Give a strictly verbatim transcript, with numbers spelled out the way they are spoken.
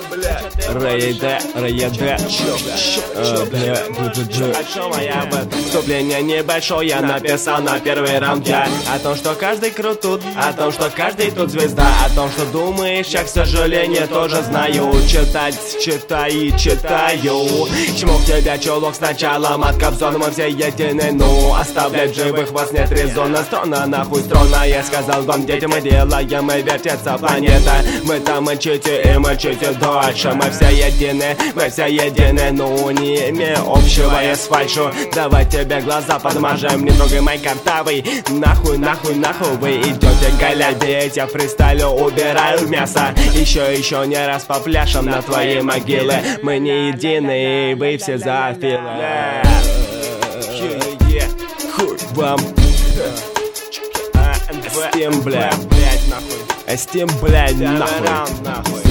Рейде, рейде, вступление небольшое написал на первый раунд я. О том, что каждый крут тут, о том, что каждый тут звезда, о том, что думаешь, я, к сожалению, тоже знаю. Читать, читай и читаю. Чмок тебя чулок сначала, матка в зону, мы все едины. Ну, оставлять живых вас нет резона. Строна, нахуй строна, я сказал вам, дети, мы делаем и вертится планета. Мы там мочите и мочите дольше. Мы все едины, мы все едины, ну не имея общего я с фальшу. Давай тебе глаза подмажем, не трогай мой картавый. Нахуй, нахуй, нахуй вы идете голядеть. Я фристайлю, убираю мясо. Еще, еще не раз попляшем на твоей могиле. Мы не едины, вы все зоофилы. Хуй вам. Стим, блядь, нахуй. Стим, блядь, нахуй.